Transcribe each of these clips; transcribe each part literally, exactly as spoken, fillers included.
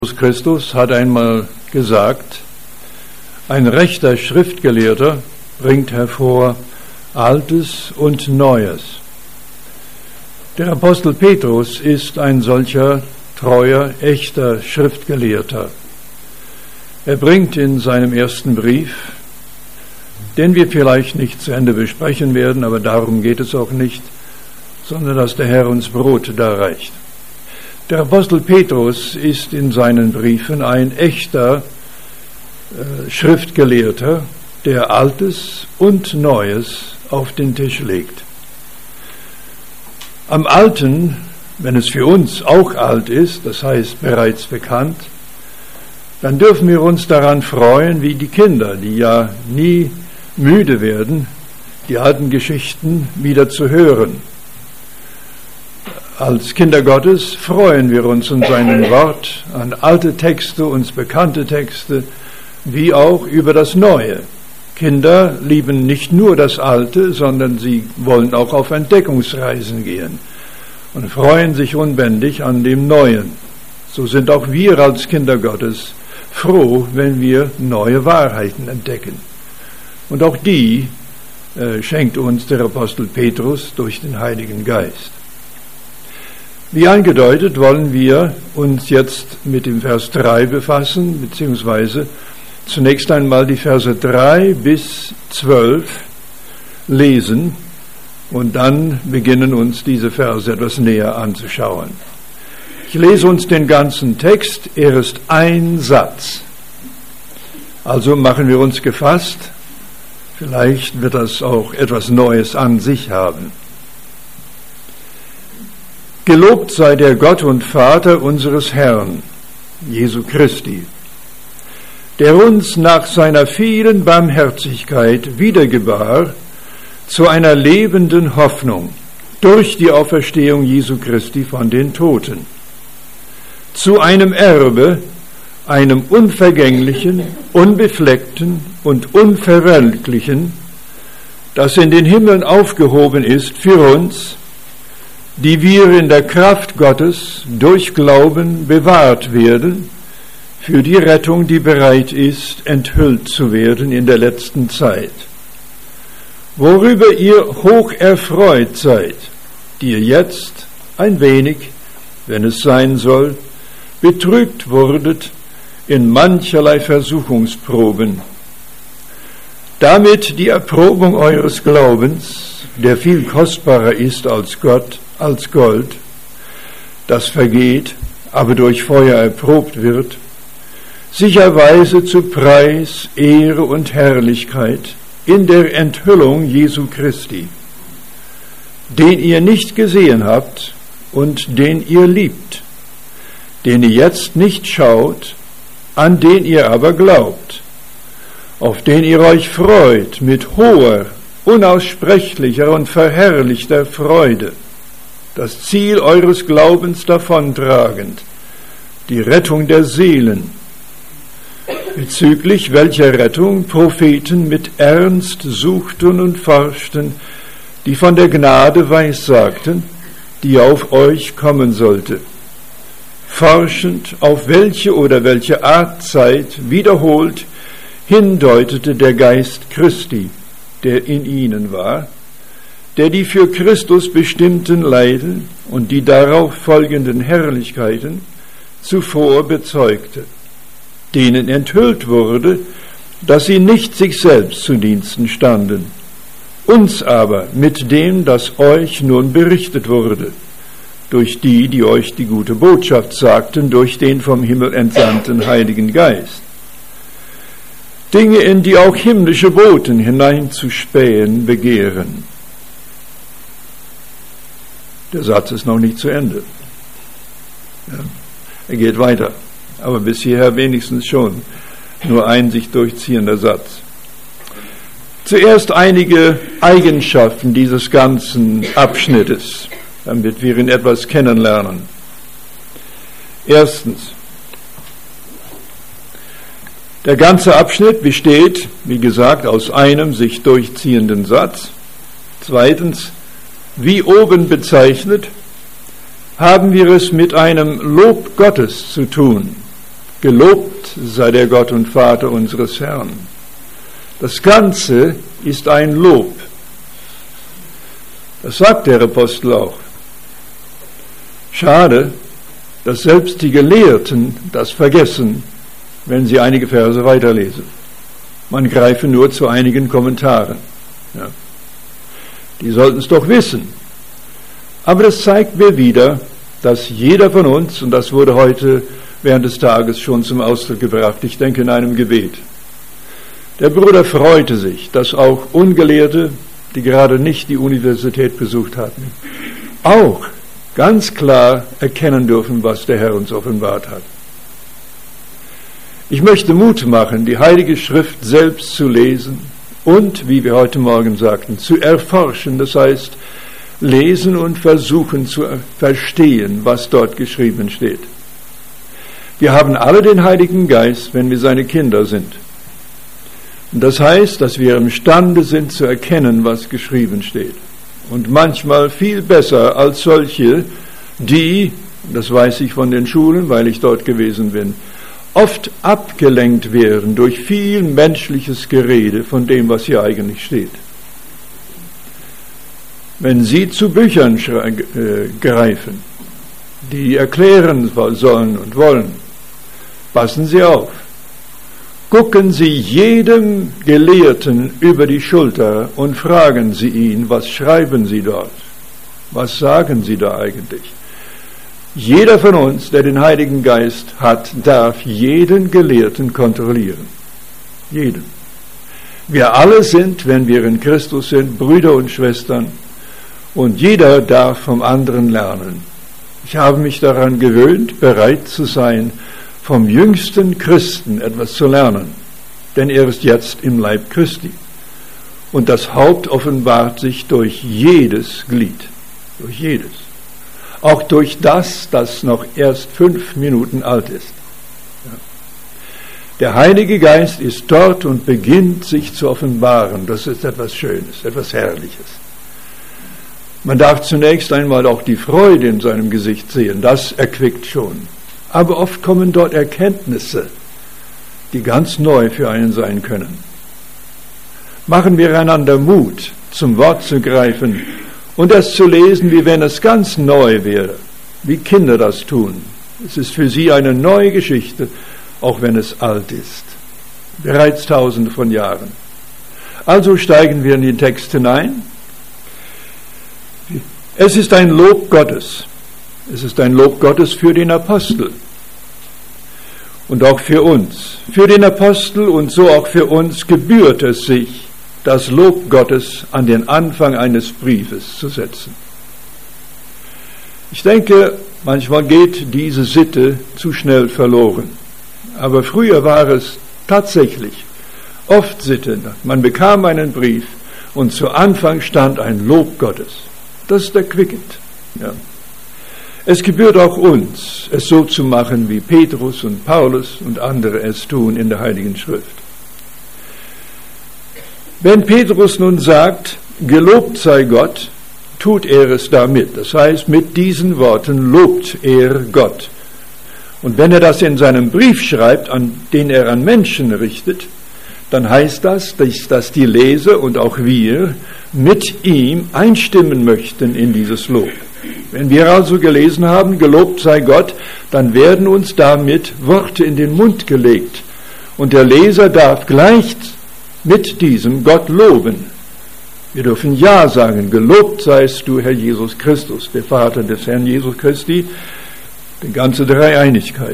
Jesus Christus hat einmal gesagt, ein rechter Schriftgelehrter bringt hervor Altes und Neues. Der Apostel Petrus ist ein solcher treuer, echter Schriftgelehrter. Er bringt in seinem ersten Brief, den wir vielleicht nicht zu Ende besprechen werden, aber darum geht es auch nicht, sondern dass der Herr uns Brot darreicht. Der Apostel Petrus ist in seinen Briefen ein echter äh, Schriftgelehrter, der Altes und Neues auf den Tisch legt. Am Alten, wenn es für uns auch alt ist, das heißt bereits bekannt, dann dürfen wir uns daran freuen, wie die Kinder, die ja nie müde werden, die alten Geschichten wieder zu hören. Als Kinder Gottes freuen wir uns an seinem Wort, an alte Texte, uns bekannte Texte, wie auch über das Neue. Kinder lieben nicht nur das Alte, sondern sie wollen auch auf Entdeckungsreisen gehen und freuen sich unbändig an dem Neuen. So sind auch wir als Kinder Gottes froh, wenn wir neue Wahrheiten entdecken. Und auch die äh, schenkt uns der Apostel Petrus durch den Heiligen Geist. Wie angedeutet, wollen wir uns jetzt mit dem Vers drei befassen, beziehungsweise zunächst einmal die Verse drei bis zwölf lesen und dann beginnen uns diese Verse etwas näher anzuschauen. Ich lese uns den ganzen Text, er ist ein Satz. Also machen wir uns gefasst, vielleicht wird das auch etwas Neues an sich haben. Gelobt sei der Gott und Vater unseres Herrn, Jesu Christi, der uns nach seiner vielen Barmherzigkeit wiedergebar zu einer lebenden Hoffnung durch die Auferstehung Jesu Christi von den Toten, zu einem Erbe, einem unvergänglichen, unbefleckten und unverwelklichen, das in den Himmeln aufgehoben ist für uns, die wir in der Kraft Gottes durch Glauben bewahrt werden, für die Rettung, die bereit ist, enthüllt zu werden in der letzten Zeit. Worüber ihr hoch erfreut seid, die ihr jetzt ein wenig, wenn es sein soll, betrübt wurdet in mancherlei Versuchungsproben, damit die Erprobung eures Glaubens, der viel kostbarer ist als Gott, als Gold, das vergeht, aber durch Feuer erprobt wird, sich erweise zu Preis, Ehre und Herrlichkeit in der Enthüllung Jesu Christi, den ihr nicht gesehen habt und den ihr liebt, den ihr jetzt nicht schaut, an den ihr aber glaubt, auf den ihr euch freut mit hoher, unaussprechlicher und verherrlichter Freude, das Ziel eures Glaubens davontragend, die Rettung der Seelen, bezüglich welcher Rettung Propheten mit Ernst suchten und forschten, die von der Gnade weissagten, die auf euch kommen sollte, forschend, auf welche oder welche Art Zeit wiederholt hindeutete der Geist Christi, der in ihnen war, der die für Christus bestimmten Leiden und die darauf folgenden Herrlichkeiten zuvor bezeugte, denen enthüllt wurde, dass sie nicht sich selbst zu Diensten standen, uns aber mit dem, das euch nun berichtet wurde, durch die, die euch die gute Botschaft sagten, durch den vom Himmel entsandten Heiligen Geist, Dinge, in die auch himmlische Boten hineinzuspähen begehren. Der Satz ist noch nicht zu Ende. Ja, er geht weiter, aber bis hierher wenigstens schon. Nur ein sich durchziehender Satz. Zuerst einige Eigenschaften dieses ganzen Abschnittes, damit wir ihn etwas kennenlernen. Erstens, der ganze Abschnitt besteht, wie gesagt, aus einem sich durchziehenden Satz. Zweitens, wie oben bezeichnet, haben wir es mit einem Lob Gottes zu tun, Gelobt sei der Gott und Vater unseres Herrn. Das Ganze ist ein Lob. Das sagt der Apostel auch. Schade, dass selbst die Gelehrten das vergessen, wenn sie einige Verse weiterlesen. Man greife nur zu einigen Kommentaren. Ja. Die sollten es doch wissen. Aber das zeigt mir wieder, dass jeder von uns, und das wurde heute während des Tages schon zum Ausdruck gebracht, ich denke in einem Gebet, der Bruder freute sich, dass auch Ungelehrte, die gerade nicht die Universität besucht hatten, auch ganz klar erkennen dürfen, was der Herr uns offenbart hat. Ich möchte Mut machen, die Heilige Schrift selbst zu lesen und, wie wir heute Morgen sagten, zu erforschen, das heißt, lesen und versuchen zu verstehen, was dort geschrieben steht. Wir haben alle den Heiligen Geist, wenn wir seine Kinder sind. Und das heißt, dass wir imstande sind zu erkennen, was geschrieben steht. Und manchmal viel besser als solche, die, das weiß ich von den Schulen, weil ich dort gewesen bin, oft abgelenkt werden durch viel menschliches Gerede von dem, was hier eigentlich steht. Wenn Sie zu Büchern äh, greifen, die erklären sollen und wollen, passen Sie auf. Gucken Sie jedem Gelehrten über die Schulter und fragen Sie ihn, was schreiben Sie dort? Was sagen Sie da eigentlich? Jeder von uns, der den Heiligen Geist hat, darf jeden Gelehrten kontrollieren. Jeden. Wir alle sind, wenn wir in Christus sind, Brüder und Schwestern, und jeder darf vom anderen lernen. Ich habe mich daran gewöhnt, bereit zu sein, vom jüngsten Christen etwas zu lernen, denn er ist jetzt im Leib Christi. Und das Haupt offenbart sich durch jedes Glied, durch jedes. Auch durch das, das noch erst fünf Minuten alt ist. Ja. Der Heilige Geist ist dort und beginnt sich zu offenbaren. Das ist etwas Schönes, etwas Herrliches. Man darf zunächst einmal auch die Freude in seinem Gesicht sehen, das erquickt schon. Aber oft kommen dort Erkenntnisse, die ganz neu für einen sein können. Machen wir einander Mut, zum Wort zu greifen und es zu lesen, wie wenn es ganz neu wäre, wie Kinder das tun. Es ist für sie eine neue Geschichte, auch wenn es alt ist, bereits tausende von Jahren. Also steigen wir in den Text hinein. Es ist ein Lob Gottes. Es ist ein Lob Gottes für den Apostel und auch für uns. Für den Apostel und so auch für uns gebührt es sich, das Lob Gottes an den Anfang eines Briefes zu setzen. Ich denke, manchmal geht diese Sitte zu schnell verloren. Aber früher war es tatsächlich oft Sitte. Man bekam einen Brief und zu Anfang stand ein Lob Gottes. Das ist erquickend. Ja. Es gebührt auch uns, es so zu machen, wie Petrus und Paulus und andere es tun in der Heiligen Schrift. Wenn Petrus nun sagt, gelobt sei Gott, tut er es damit. Das heißt, mit diesen Worten lobt er Gott. Und wenn er das in seinem Brief schreibt, an den er an Menschen richtet, dann heißt das, dass, dass die Leser und auch wir mit ihm einstimmen möchten in dieses Lob. Wenn wir also gelesen haben, gelobt sei Gott, dann werden uns damit Worte in den Mund gelegt. Und der Leser darf gleich mit diesem Gott loben. Wir dürfen Ja sagen, gelobt seist du, Herr Jesus Christus, der Vater des Herrn Jesus Christi, die ganze Dreieinigkeit.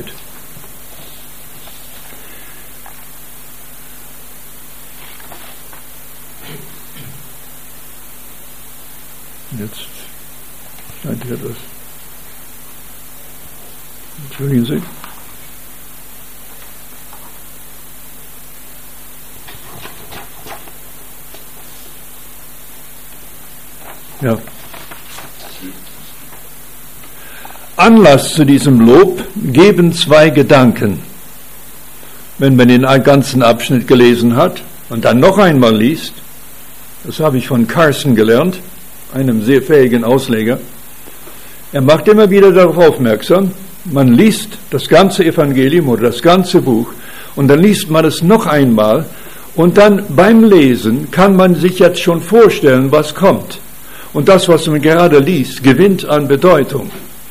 Jetzt scheint hier das. Entschuldigen Sie. Ja. Anlass zu diesem Lob geben zwei Gedanken. Wenn man den ganzen Abschnitt gelesen hat und dann noch einmal liest, das habe ich von Carson gelernt, einem sehr fähigen Ausleger, er macht immer wieder darauf aufmerksam, man liest das ganze Evangelium oder das ganze Buch und dann liest man es noch einmal und dann beim Lesen kann man sich jetzt schon vorstellen, was kommt. Und das, was man gerade liest, gewinnt an Bedeutung.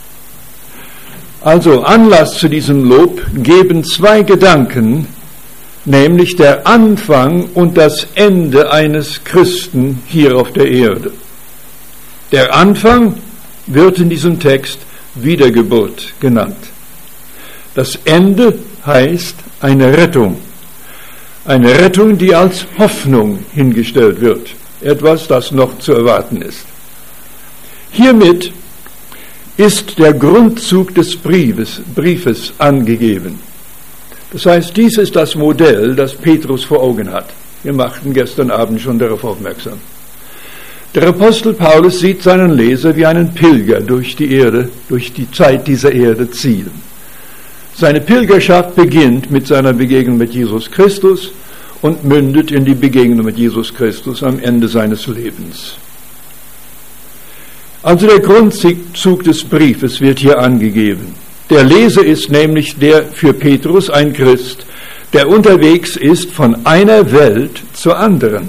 Also Anlass zu diesem Lob geben zwei Gedanken, nämlich der Anfang und das Ende eines Christen hier auf der Erde. Der Anfang wird in diesem Text Wiedergeburt genannt. Das Ende heißt eine Rettung. Eine Rettung, die als Hoffnung hingestellt wird. Etwas, das noch zu erwarten ist. Hiermit ist der Grundzug des Briefes, Briefes angegeben. Das heißt, dies ist das Modell, das Petrus vor Augen hat. Wir machten gestern Abend schon darauf aufmerksam. Der Apostel Paulus sieht seinen Leser wie einen Pilger durch die Erde, durch die Zeit dieser Erde ziehen. Seine Pilgerschaft beginnt mit seiner Begegnung mit Jesus Christus und mündet in die Begegnung mit Jesus Christus am Ende seines Lebens. Also der Grundzug des Briefes wird hier angegeben. Der Leser ist nämlich der für Petrus ein Christ, der unterwegs ist von einer Welt zur anderen.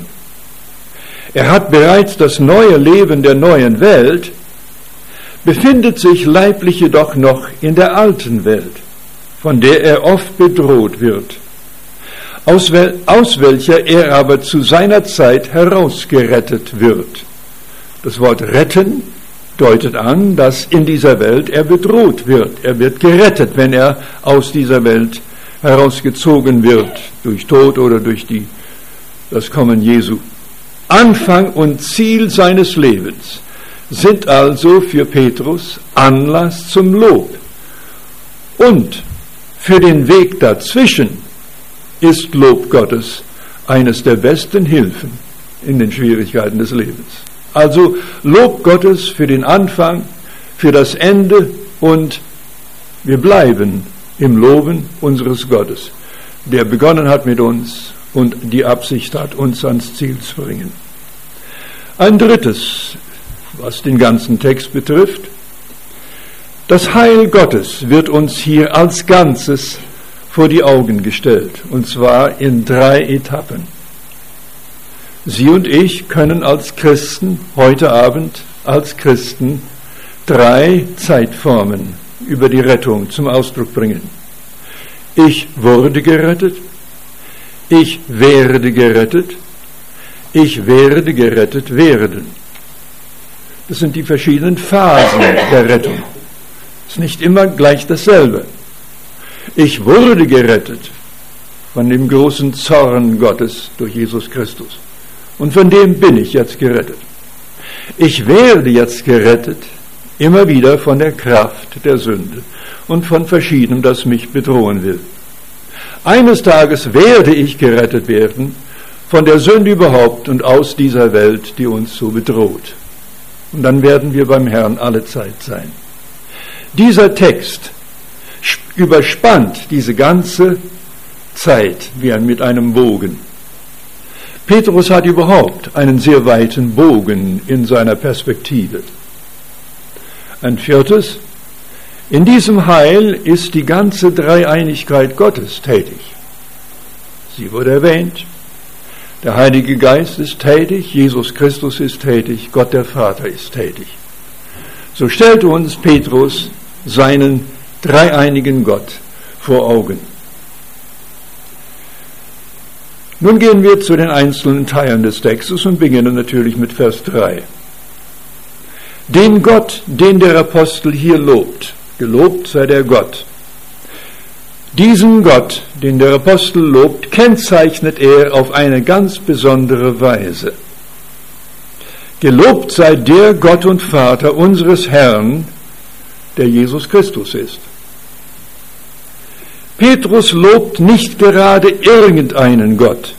Er hat bereits das neue Leben der neuen Welt, befindet sich leiblich jedoch noch in der alten Welt, von der er oft bedroht wird, aus, wel- aus welcher er aber zu seiner Zeit herausgerettet wird. Das Wort retten deutet an, dass in dieser Welt er bedroht wird. Er wird gerettet, wenn er aus dieser Welt herausgezogen wird, durch Tod oder durch die, das Kommen Jesu. Anfang und Ziel seines Lebens sind also für Petrus Anlass zum Lob. Und für den Weg dazwischen ist Lob Gottes eines der besten Hilfen in den Schwierigkeiten des Lebens. Also Lob Gottes für den Anfang, für das Ende und wir bleiben im Loben unseres Gottes, der begonnen hat mit uns und die Absicht hat, uns ans Ziel zu bringen. Ein drittes, was den ganzen Text betrifft, das Heil Gottes wird uns hier als Ganzes vor die Augen gestellt, und zwar in drei Etappen. Sie und ich können als Christen, heute Abend als Christen, drei Zeitformen über die Rettung zum Ausdruck bringen. Ich wurde gerettet, ich werde gerettet, ich werde gerettet werden. Das sind die verschiedenen Phasen der Rettung. Es ist nicht immer gleich dasselbe. Ich wurde gerettet von dem großen Zorn Gottes durch Jesus Christus. Und von dem bin ich jetzt gerettet. Ich werde jetzt gerettet, immer wieder von der Kraft der Sünde und von Verschiedenem, das mich bedrohen will. Eines Tages werde ich gerettet werden von der Sünde überhaupt und aus dieser Welt, die uns so bedroht. Und dann werden wir beim Herrn alle Zeit sein. Dieser Text überspannt diese ganze Zeit wie mit einem Bogen. Petrus hat überhaupt einen sehr weiten Bogen in seiner Perspektive. Ein viertes, in diesem Heil ist die ganze Dreieinigkeit Gottes tätig. Sie wurde erwähnt. Der Heilige Geist ist tätig, Jesus Christus ist tätig, Gott der Vater ist tätig. So stellt uns Petrus seinen dreieinigen Gott vor Augen. Nun gehen wir zu den einzelnen Teilen des Textes und beginnen natürlich mit Vers drei. Den Gott, den der Apostel hier lobt, gelobt sei der Gott. Diesen Gott, den der Apostel lobt, kennzeichnet er auf eine ganz besondere Weise. Gelobt sei der Gott und Vater unseres Herrn, der Jesus Christus ist. Petrus lobt nicht gerade irgendeinen Gott,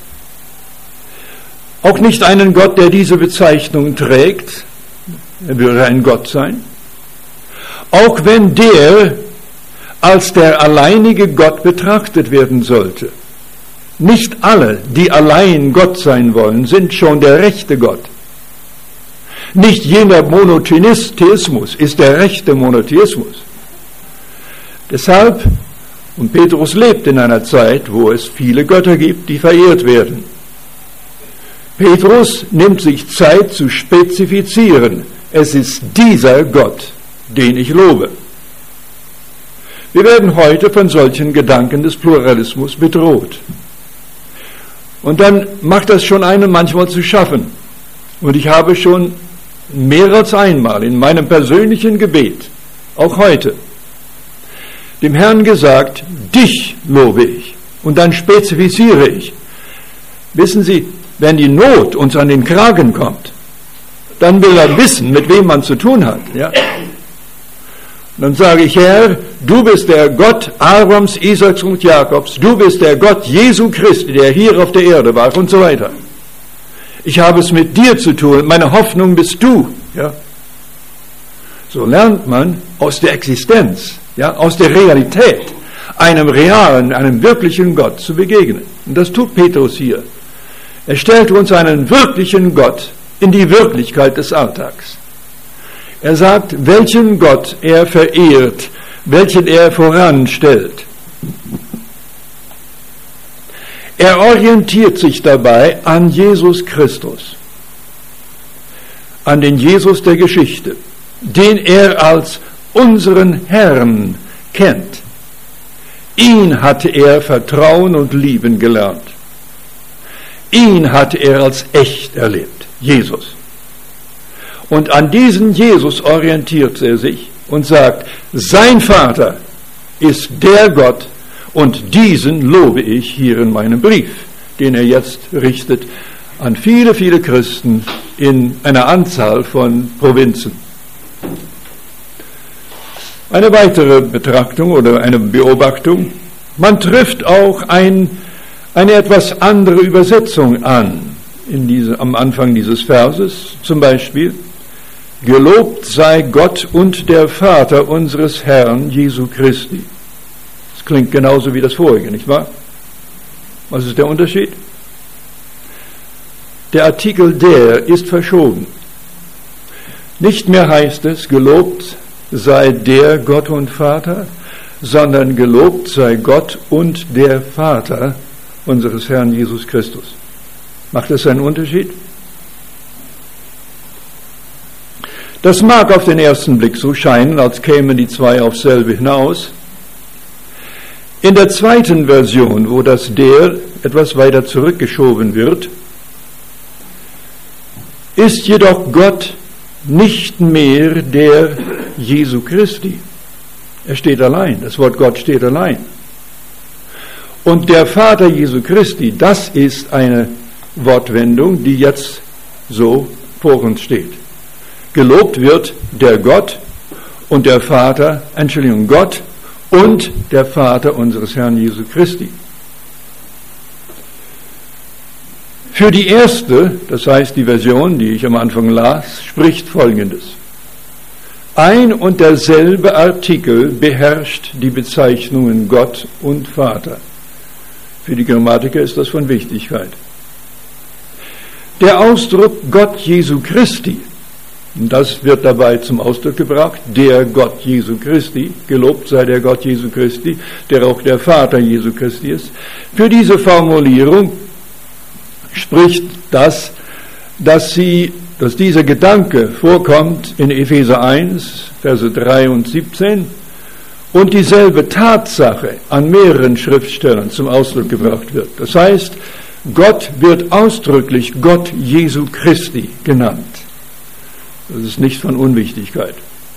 auch nicht einen Gott, der diese Bezeichnung trägt, er würde ein Gott sein, auch wenn der als der alleinige Gott betrachtet werden sollte. Nicht alle, die allein Gott sein wollen, sind schon der rechte Gott. Nicht jener Monotheismus ist der rechte Monotheismus. Deshalb, und Petrus lebt in einer Zeit, wo es viele Götter gibt, die verehrt werden. Petrus nimmt sich Zeit zu spezifizieren, es ist dieser Gott, den ich lobe. Wir werden heute von solchen Gedanken des Pluralismus bedroht. Und dann macht das schon einem manchmal zu schaffen. Und ich habe schon mehr als einmal in meinem persönlichen Gebet, auch heute, dem Herrn gesagt, dich lobe ich. Und dann spezifiziere ich. Wissen Sie, wenn die Not uns an den Kragen kommt, dann will er wissen, mit wem man zu tun hat. Ja? Dann sage ich, Herr, du bist der Gott Abrahams, Isaaks und Jakobs, du bist der Gott Jesu Christi, der hier auf der Erde war und so weiter. Ich habe es mit dir zu tun, meine Hoffnung bist du. Ja? So lernt man aus der Existenz, ja, aus der Realität, einem realen, einem wirklichen Gott zu begegnen. Und das tut Petrus hier. Er stellt uns einen wirklichen Gott in die Wirklichkeit des Alltags. Er sagt, welchen Gott er verehrt, welchen er voranstellt. Er orientiert sich dabei an Jesus Christus, an den Jesus der Geschichte, den er als unseren Herrn kennt. Ihn hatte er vertrauen und lieben gelernt. Ihn hatte er als echt erlebt, Jesus. Und an diesen Jesus orientiert er sich und sagt, sein Vater ist der Gott und diesen lobe ich hier in meinem Brief, den er jetzt richtet an viele, viele Christen in einer Anzahl von Provinzen. Eine weitere Betrachtung oder eine Beobachtung, man trifft auch ein, eine etwas andere Übersetzung an in diese, am Anfang dieses Verses, zum Beispiel, gelobt sei Gott und der Vater unseres Herrn Jesu Christi. Das klingt genauso wie das vorige, nicht wahr? Was ist der Unterschied? Der Artikel der ist verschoben. Nicht mehr heißt es, gelobt sei der Gott und Vater, sondern gelobt sei Gott und der Vater unseres Herrn Jesus Christus. Macht das einen Unterschied? Das mag auf den ersten Blick so scheinen, als kämen die zwei aufs selbe hinaus. In der zweiten Version, wo das der etwas weiter zurückgeschoben wird, ist jedoch Gott nicht mehr der Jesu Christi. Er steht allein, das Wort Gott steht allein. Und der Vater Jesu Christi, das ist eine Wortwendung, die jetzt so vor uns steht. Gelobt wird der Gott und der Vater, Entschuldigung, Gott und der Vater unseres Herrn Jesu Christi. Für die erste, das heißt die Version, die ich am Anfang las, spricht Folgendes. Ein und derselbe Artikel beherrscht die Bezeichnungen Gott und Vater. Für die Grammatiker ist das von Wichtigkeit. Der Ausdruck Gott Jesu Christi, das wird dabei zum Ausdruck gebracht, der Gott Jesu Christi, gelobt sei der Gott Jesu Christi, der auch der Vater Jesu Christi ist. Für diese Formulierung spricht das, dass sie, dass dieser Gedanke vorkommt in Epheser eins, Verse drei und siebzehn und dieselbe Tatsache an mehreren Schriftstellen zum Ausdruck gebracht wird. Das heißt, Gott wird ausdrücklich Gott Jesu Christi genannt. Das ist nicht von Unwichtigkeit.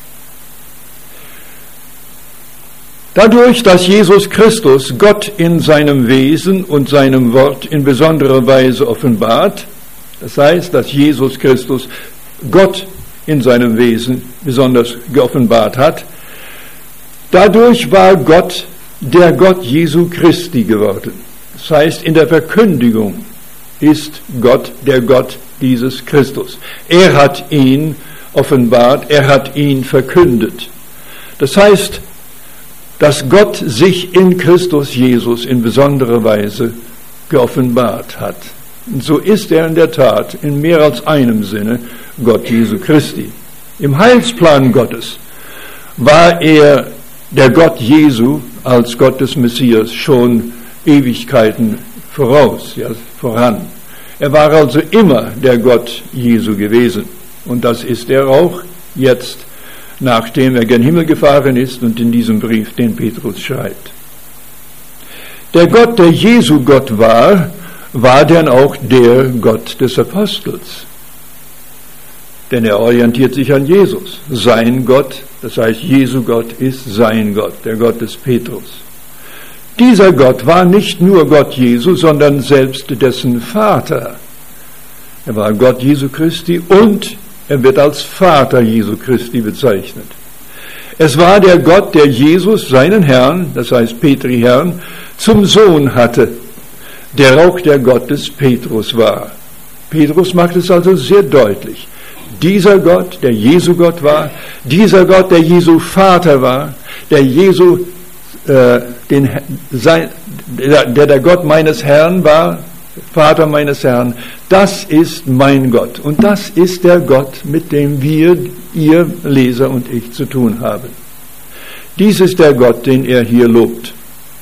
Dadurch, dass Jesus Christus Gott in seinem Wesen und seinem Wort in besonderer Weise offenbart, das heißt, dass Jesus Christus Gott in seinem Wesen besonders geoffenbart hat, dadurch war Gott der Gott Jesu Christi geworden. Das heißt, in der Verkündigung ist Gott der Gott dieses Christus. Er hat ihn offenbart, er hat ihn verkündet. Das heißt, dass Gott sich in Christus Jesus in besonderer Weise geoffenbart hat. Und so ist er in der Tat in mehr als einem Sinne Gott Jesu Christi. Im Heilsplan Gottes war er der Gott Jesu als Gott des Messias schon Ewigkeiten voraus, ja, voran. Er war also immer der Gott Jesu gewesen. Und das ist er auch jetzt, nachdem er gen Himmel gefahren ist und in diesem Brief, den Petrus schreibt. Der Gott, der Jesu Gott war, war denn auch der Gott des Apostels. Denn er orientiert sich an Jesus. Sein Gott, das heißt Jesu Gott, ist sein Gott, der Gott des Petrus. Dieser Gott war nicht nur Gott Jesu, sondern selbst dessen Vater. Er war Gott Jesu Christi und er wird als Vater Jesu Christi bezeichnet. Es war der Gott, der Jesus, seinen Herrn, das heißt Petri Herrn, zum Sohn hatte, der auch der Gott des Petrus war. Petrus macht es also sehr deutlich. Dieser Gott, der Jesu Gott war, dieser Gott, der Jesu Vater war, der Jesu, äh, den, sein, der, der der Gott meines Herrn war, Vater meines Herrn, das ist mein Gott. Und das ist der Gott, mit dem wir, ihr Leser und ich, zu tun haben. Dies ist der Gott, den er hier lobt.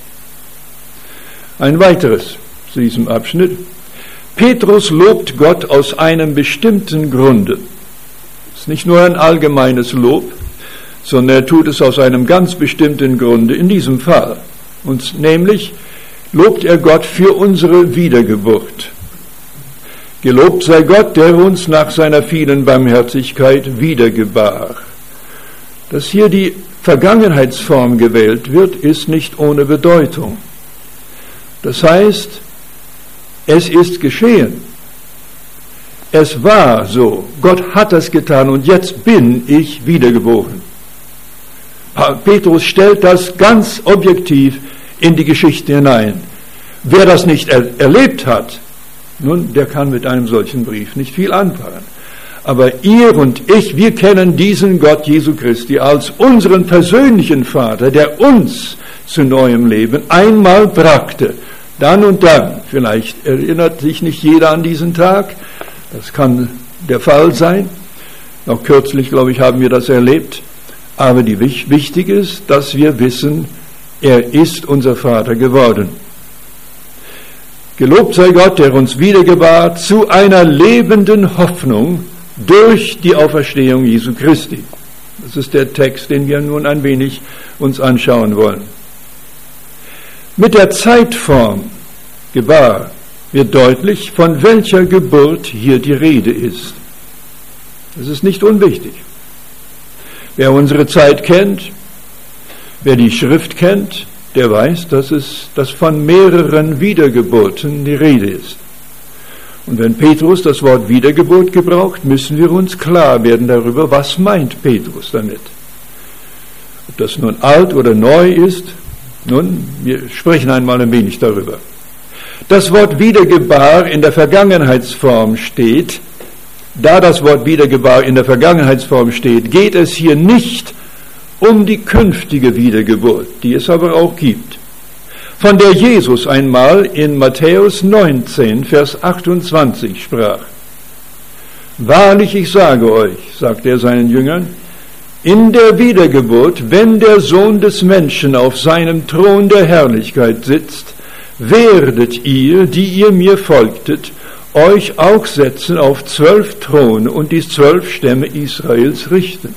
Ein weiteres zu diesem Abschnitt. Petrus lobt Gott aus einem bestimmten Grunde. Es ist nicht nur ein allgemeines Lob, sondern er tut es aus einem ganz bestimmten Grunde, in diesem Fall. Und nämlich lobt er Gott für unsere Wiedergeburt. Gelobt sei Gott, der uns nach seiner vielen Barmherzigkeit wiedergebar. Dass hier die Vergangenheitsform gewählt wird, ist nicht ohne Bedeutung. Das heißt, es ist geschehen. Es war so. Gott hat das getan und jetzt bin ich wiedergeboren. Petrus stellt das ganz objektiv in die Geschichte hinein. Wer das nicht er- erlebt hat, nun, der kann mit einem solchen Brief nicht viel anfangen. Aber ihr und ich, wir kennen diesen Gott Jesu Christi als unseren persönlichen Vater, der uns zu neuem Leben einmal brachte. Dann und dann, vielleicht erinnert sich nicht jeder an diesen Tag, das kann der Fall sein. Noch kürzlich, glaube ich, haben wir das erlebt. Aber die, wichtig ist, dass wir wissen, er ist unser Vater geworden. Gelobt sei Gott, der uns wiedergebar zu einer lebenden Hoffnung durch die Auferstehung Jesu Christi. Das ist der Text, den wir nun ein wenig uns anschauen wollen. Mit der Zeitform gebar wird deutlich, von welcher Geburt hier die Rede ist. Das ist nicht unwichtig. Wer unsere Zeit kennt, wer die Schrift kennt, der weiß, dass es dass von mehreren Wiedergeburten die Rede ist. Und wenn Petrus das Wort Wiedergeburt gebraucht, müssen wir uns klar werden darüber, was meint Petrus damit. Ob das nun alt oder neu ist, nun, wir sprechen einmal ein wenig darüber. Das Wort Wiedergebar in der Vergangenheitsform steht. Da das Wort Wiedergebar in der Vergangenheitsform steht, geht es hier nicht um die künftige Wiedergeburt, die es aber auch gibt, von der Jesus einmal in Matthäus neunzehn, Vers achtundzwanzig sprach. Wahrlich, ich sage euch, sagt er seinen Jüngern, in der Wiedergeburt, wenn der Sohn des Menschen auf seinem Thron der Herrlichkeit sitzt, werdet ihr, die ihr mir folgtet, euch auch setzen auf zwölf Throne und die zwölf Stämme Israels richten.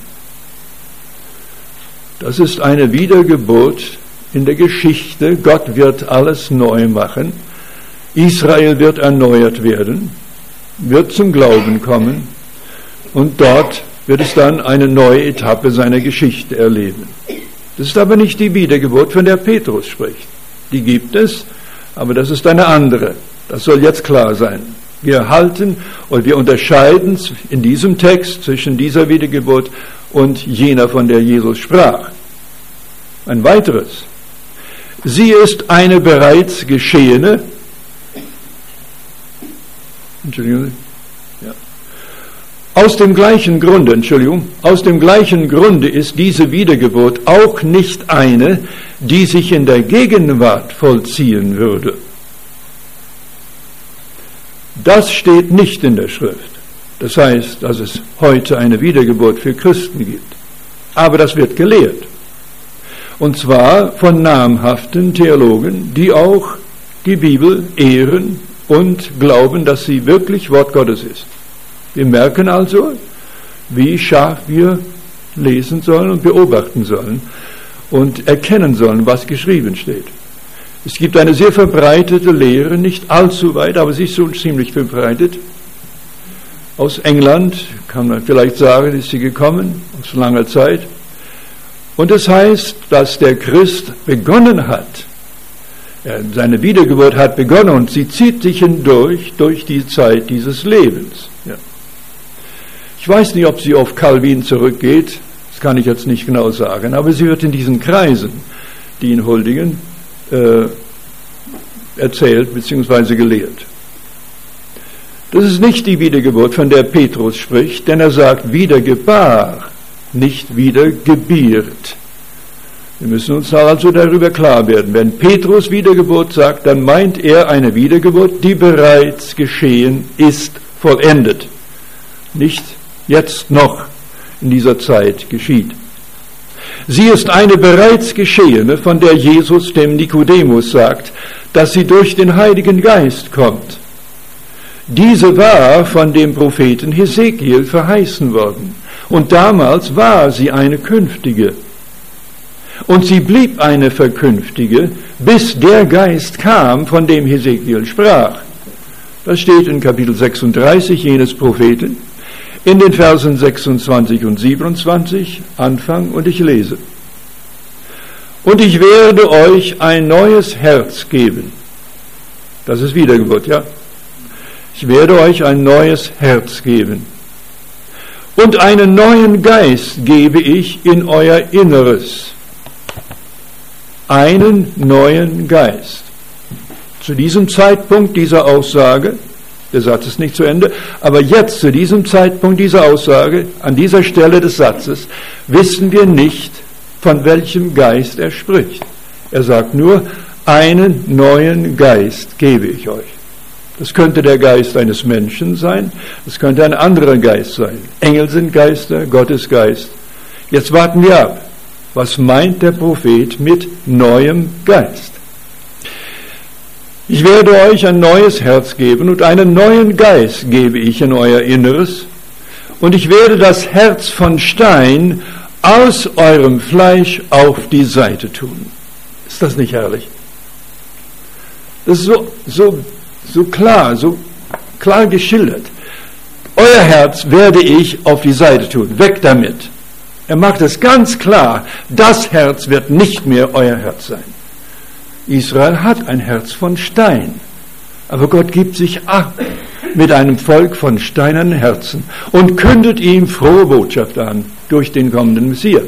Das ist eine Wiedergeburt in der Geschichte. Gott wird alles neu machen. Israel wird erneuert werden, wird zum Glauben kommen und dort wird es dann eine neue Etappe seiner Geschichte erleben. Das ist aber nicht die Wiedergeburt, von der Petrus spricht. Die gibt es, aber das ist eine andere. Das soll jetzt klar sein. Wir halten und wir unterscheiden in diesem Text zwischen dieser Wiedergeburt und jener, von der Jesus sprach. Ein weiteres. Sie ist eine bereits geschehene, Entschuldigung, ja. Aus dem gleichen Grunde, Entschuldigung, aus dem gleichen Grunde ist diese Wiedergeburt auch nicht eine, die sich in der Gegenwart vollziehen würde. Das steht nicht in der Schrift. Das heißt, dass es heute eine Wiedergeburt für Christen gibt. Aber das wird gelehrt. Und zwar von namhaften Theologen, die auch die Bibel ehren und glauben, dass sie wirklich Wort Gottes ist. Wir merken also, wie scharf wir lesen sollen und beobachten sollen und erkennen sollen, was geschrieben steht. Es gibt eine sehr verbreitete Lehre, nicht allzu weit, aber sie ist so ziemlich verbreitet. Aus England, kann man vielleicht sagen, ist sie gekommen, aus langer Zeit. Und das heißt, dass der Christ begonnen hat, seine Wiedergeburt hat begonnen und sie zieht sich hindurch durch die Zeit dieses Lebens. Ja. Ich weiß nicht, ob sie auf Calvin zurückgeht, das kann ich jetzt nicht genau sagen, aber sie wird in diesen Kreisen, die ihn huldigen, äh, erzählt bzw. gelehrt. Das ist nicht die Wiedergeburt, von der Petrus spricht, denn er sagt wiedergebar, nicht wiedergebiert. Wir müssen uns also darüber klar werden. Wenn Petrus Wiedergeburt sagt, dann meint er eine Wiedergeburt, die bereits geschehen ist, vollendet. Nicht jetzt noch in dieser Zeit geschieht. Sie ist eine bereits geschehene, von der Jesus dem Nikodemus sagt, dass sie durch den Heiligen Geist kommt. Diese war von dem Propheten Hesekiel verheißen worden. Und damals war sie eine künftige. Und sie blieb eine verkünftige, bis der Geist kam, von dem Hesekiel sprach. Das steht in Kapitel sechsunddreißig jenes Propheten, in den Versen sechsundzwanzig und siebenundzwanzig, Anfang, und ich lese. Und ich werde euch ein neues Herz geben. Das ist Wiedergeburt, ja? Ich werde euch ein neues Herz geben. Und einen neuen Geist gebe ich in euer Inneres. Einen neuen Geist. Zu diesem Zeitpunkt dieser Aussage, der Satz ist nicht zu Ende, aber jetzt zu diesem Zeitpunkt dieser Aussage, an dieser Stelle des Satzes, wissen wir nicht, von welchem Geist er spricht. Er sagt nur, einen neuen Geist gebe ich euch. Das könnte der Geist eines Menschen sein, das könnte ein anderer Geist sein. Engel sind Geister, Gottes Geist. Jetzt warten wir ab. Was meint der Prophet mit neuem Geist? Ich werde euch ein neues Herz geben und einen neuen Geist gebe ich in euer Inneres und ich werde das Herz von Stein aus eurem Fleisch auf die Seite tun. Ist das nicht herrlich? Das ist so, so, so klar, so klar geschildert. Euer Herz werde ich auf die Seite tun. Weg damit. Er macht es ganz klar, das Herz wird nicht mehr euer Herz sein. Israel hat ein Herz von Stein, aber Gott gibt sich ab mit einem Volk von steinernen Herzen und kündet ihm frohe Botschaft an durch den kommenden Messias.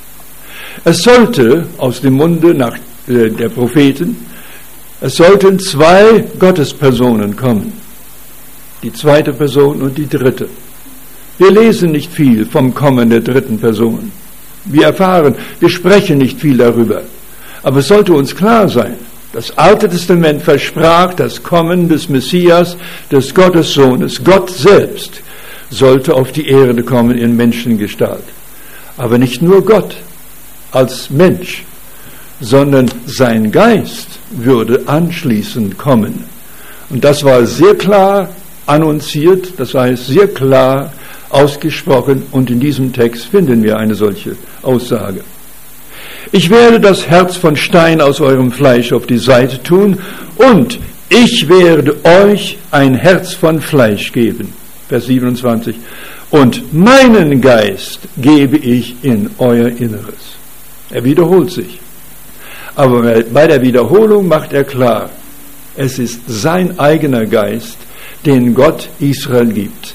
Es sollte aus dem Munde nach, äh, der Propheten, es sollten zwei Gottespersonen kommen, die zweite Person und die dritte. Wir lesen nicht viel vom Kommen der dritten Person. Wir erfahren, wir sprechen nicht viel darüber. Aber es sollte uns klar sein, das Alte Testament versprach das Kommen des Messias, des Gottessohnes. Gott selbst sollte auf die Erde kommen in Menschengestalt. Aber nicht nur Gott als Mensch, sondern sein Geist würde anschließend kommen. Und das war sehr klar annunziert, das heißt sehr klar ausgesprochen, und in diesem Text finden wir eine solche Aussage. Ich werde das Herz von Stein aus eurem Fleisch auf die Seite tun und ich werde euch ein Herz von Fleisch geben. Vers siebenundzwanzig. Und meinen Geist gebe ich in euer Inneres. Er wiederholt sich. Aber bei der Wiederholung macht er klar, es ist sein eigener Geist, den Gott Israel gibt,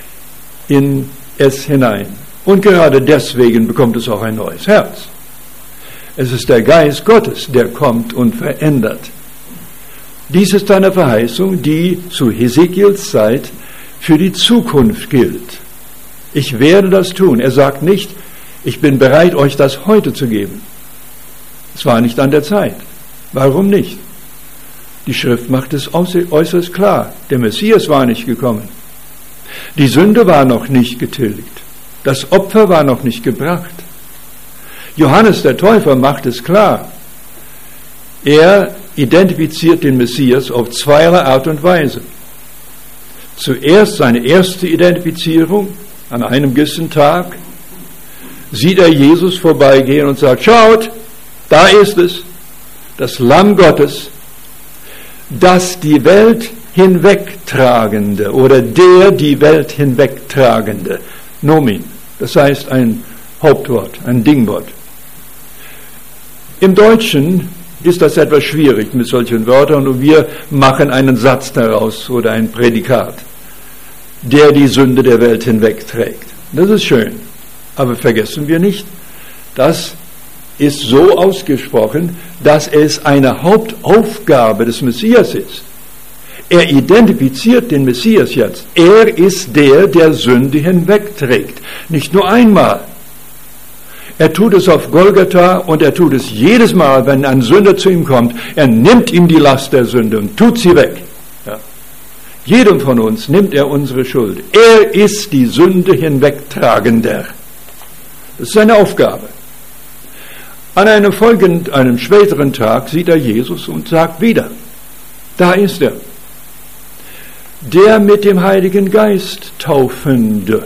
in es hinein. Und gerade deswegen bekommt es auch ein neues Herz. Es ist der Geist Gottes, der kommt und verändert. Dies ist eine Verheißung, die zu Hesekiels Zeit für die Zukunft gilt. Ich werde das tun. Er sagt nicht, ich bin bereit, euch das heute zu geben. Es war nicht an der Zeit. Warum nicht? Die Schrift macht es äußerst klar. Der Messias war nicht gekommen. Die Sünde war noch nicht getilgt. Das Opfer war noch nicht gebracht. Johannes der Täufer macht es klar. Er identifiziert den Messias auf zweierlei Art und Weise. Zuerst seine erste Identifizierung an einem gewissen Tag. Sieht er Jesus vorbeigehen und sagt, schaut, da ist es, das Lamm Gottes, das die Welt hinwegtragende oder der die Welt hinwegtragende, Nomen, das heißt ein Hauptwort, ein Dingwort. Im Deutschen ist das etwas schwierig mit solchen Wörtern und wir machen einen Satz daraus oder ein Prädikat, der die Sünde der Welt hinwegträgt. Das ist schön, aber vergessen wir nicht, das ist so ausgesprochen, dass es eine Hauptaufgabe des Messias ist. Er identifiziert den Messias jetzt. Er ist der, der Sünde hinwegträgt. Nicht nur einmal. Er tut es auf Golgatha und er tut es jedes Mal, wenn ein Sünder zu ihm kommt. Er nimmt ihm die Last der Sünde und tut sie weg. Ja. Jedem von uns nimmt er unsere Schuld. Er ist die Sünde hinwegtragender. Das ist seine Aufgabe. An einem folgenden, einem späteren Tag sieht er Jesus und sagt wieder, da ist er, der mit dem Heiligen Geist Taufende.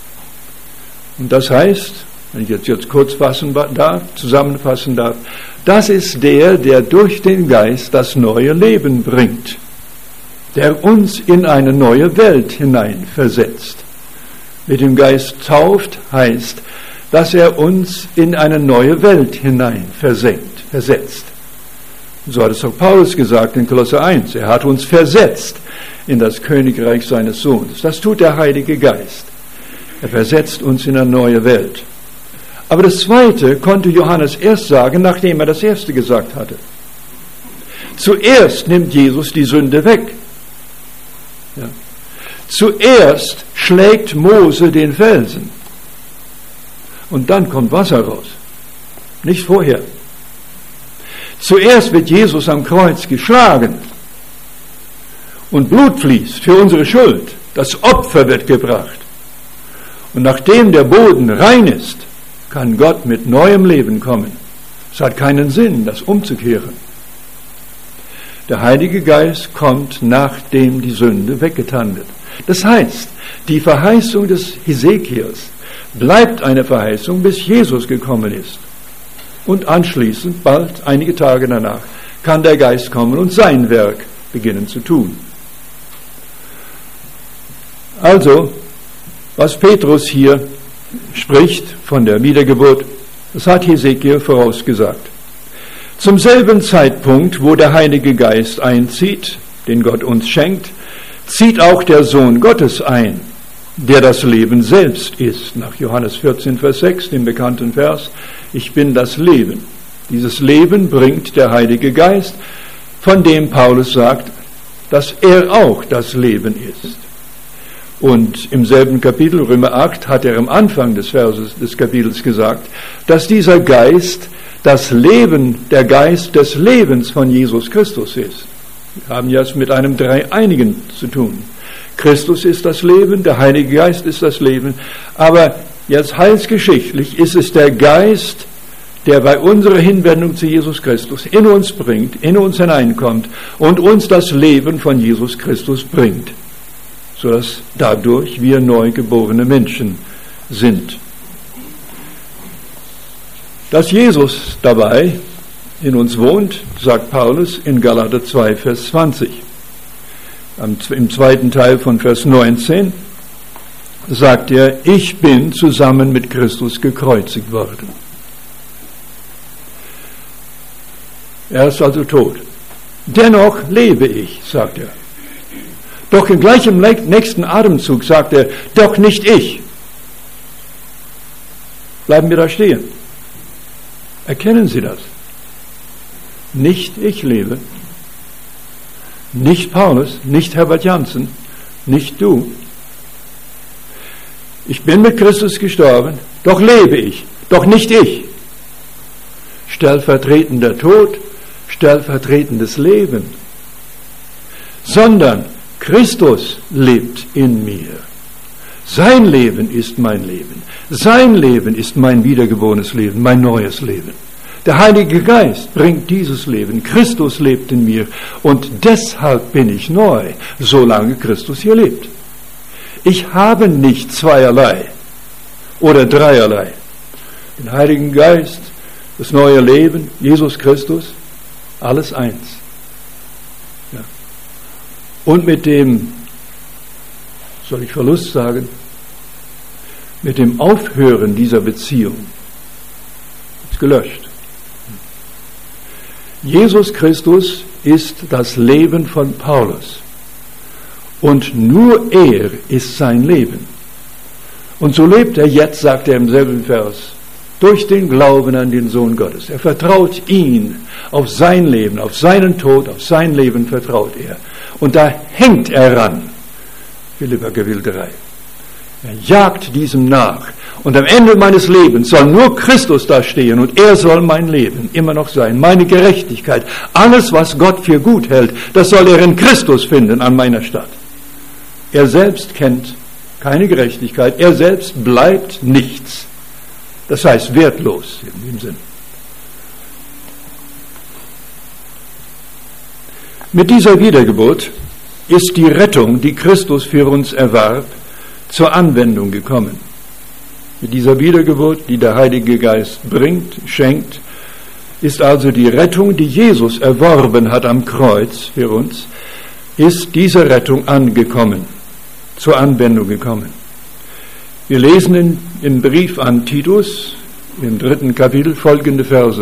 Und das heißt, wenn ich jetzt, jetzt kurz fassen darf, zusammenfassen darf, das ist der, der durch den Geist das neue Leben bringt, der uns in eine neue Welt hineinversetzt. Mit dem Geist tauft heißt, dass er uns in eine neue Welt hinein versenkt, versetzt. So hat es auch Paulus gesagt in Kolosser eins. Er hat uns versetzt in das Königreich seines Sohnes. Das tut der Heilige Geist. Er versetzt uns in eine neue Welt. Aber das Zweite konnte Johannes erst sagen, nachdem er das Erste gesagt hatte. Zuerst nimmt Jesus die Sünde weg. Ja. Zuerst schlägt Mose den Felsen. Und dann kommt Wasser raus. Nicht vorher. Zuerst wird Jesus am Kreuz geschlagen. Und Blut fließt für unsere Schuld. Das Opfer wird gebracht. Und nachdem der Boden rein ist, kann Gott mit neuem Leben kommen. Es hat keinen Sinn, das umzukehren. Der Heilige Geist kommt, nachdem die Sünde weggetan wird. Das heißt, die Verheißung des Hesekiels bleibt eine Verheißung, bis Jesus gekommen ist. Und anschließend, bald, einige Tage danach, kann der Geist kommen und sein Werk beginnen zu tun. Also, was Petrus hier spricht von der Wiedergeburt, das hat Hesekiel vorausgesagt. Zum selben Zeitpunkt, wo der Heilige Geist einzieht, den Gott uns schenkt, zieht auch der Sohn Gottes ein, der das Leben selbst ist. Nach Johannes vierzehn, Vers sechs, dem bekannten Vers, ich bin das Leben. Dieses Leben bringt der Heilige Geist, von dem Paulus sagt, dass er auch das Leben ist. Und im selben Kapitel, Römer acht, hat er am Anfang des Verses des Kapitels gesagt, dass dieser Geist das Leben, der Geist des Lebens von Jesus Christus ist. Wir haben ja es mit einem Dreieinigen zu tun. Christus ist das Leben, der Heilige Geist ist das Leben, aber jetzt heilsgeschichtlich ist es der Geist, der bei unserer Hinwendung zu Jesus Christus in uns bringt, in uns hineinkommt und uns das Leben von Jesus Christus bringt, sodass dadurch wir neugeborene Menschen sind. Dass Jesus dabei in uns wohnt, sagt Paulus in Galater zwei, Vers zwanzig. Im zweiten Teil von Vers neunzehn sagt er, ich bin zusammen mit Christus gekreuzigt worden. Er ist also tot. Dennoch lebe ich, sagt er. Doch im gleichen nächsten Atemzug sagt er, doch nicht ich. Bleiben wir da stehen. Erkennen Sie das? Nicht ich lebe, nicht Paulus, nicht Herbert Janssen, nicht du. Ich bin mit Christus gestorben, doch lebe ich, doch nicht ich. Stellvertretender Tod, stellvertretendes Leben. Sondern Christus lebt in mir. Sein Leben ist mein Leben. Sein Leben ist mein wiedergeborenes Leben, mein neues Leben. Der Heilige Geist bringt dieses Leben. Christus lebt in mir und deshalb bin ich neu, solange Christus hier lebt. Ich habe nicht zweierlei oder dreierlei. Den Heiligen Geist, das neue Leben, Jesus Christus, alles eins. Ja. Und mit dem, soll ich Verlust sagen, mit dem Aufhören dieser Beziehung ist gelöscht. Jesus Christus ist das Leben von Paulus. Und nur er ist sein Leben. Und so lebt er jetzt, sagt er im selben Vers, durch den Glauben an den Sohn Gottes. Er vertraut ihn auf sein Leben, auf seinen Tod, auf sein Leben vertraut er. Und da hängt er ran. Philipper Kapitel drei. Er jagt diesem nach. Und am Ende meines Lebens soll nur Christus da stehen und er soll mein Leben immer noch sein, meine Gerechtigkeit. Alles, was Gott für gut hält, das soll er in Christus finden an meiner Stadt. Er selbst kennt keine Gerechtigkeit, er selbst bleibt nichts. Das heißt wertlos in dem Sinn. Mit dieser Wiedergeburt ist die Rettung, die Christus für uns erwarb, zur Anwendung gekommen. Mit dieser Wiedergeburt, die der Heilige Geist bringt, schenkt, ist also die Rettung, die Jesus erworben hat am Kreuz für uns, ist diese Rettung angekommen, zur Anwendung gekommen. Wir lesen in, im Brief an Titus, im dritten Kapitel, folgende Verse.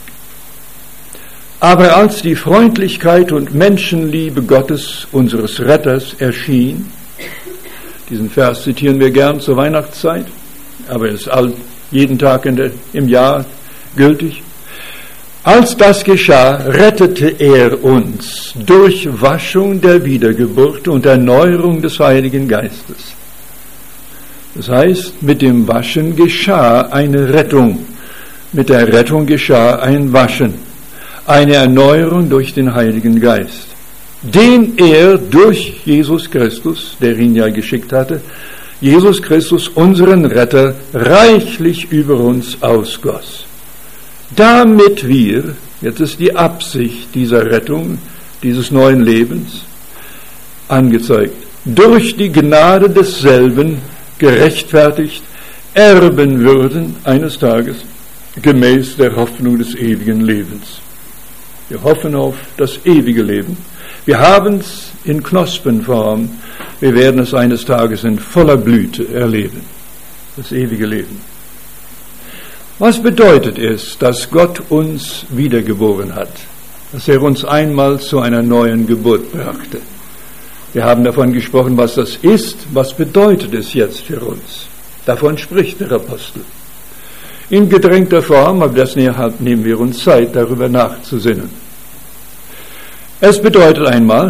Aber als die Freundlichkeit und Menschenliebe Gottes, unseres Retters, erschien, diesen Vers zitieren wir gern zur Weihnachtszeit, aber er ist all, jeden Tag in der, im Jahr gültig. Als das geschah, rettete er uns durch Waschung der Wiedergeburt und Erneuerung des Heiligen Geistes. Das heißt, mit dem Waschen geschah eine Rettung. Mit der Rettung geschah ein Waschen, eine Erneuerung durch den Heiligen Geist, den er durch Jesus Christus, der ihn ja geschickt hatte, Jesus Christus, unseren Retter, reichlich über uns ausgoss. Damit wir, jetzt ist die Absicht dieser Rettung, dieses neuen Lebens, angezeigt, durch die Gnade desselben gerechtfertigt, erben würden eines Tages gemäß der Hoffnung des ewigen Lebens. Wir hoffen auf das ewige Leben. Wir haben es in Knospenform. Wir werden es eines Tages in voller Blüte erleben. Das ewige Leben. Was bedeutet es, dass Gott uns wiedergeboren hat? Dass er uns einmal zu einer neuen Geburt brachte. Wir haben davon gesprochen, was das ist. Was bedeutet es jetzt für uns? Davon spricht der Apostel. In gedrängter Form, aber das nehmen wir uns Zeit, darüber nachzusinnen. Es bedeutet einmal,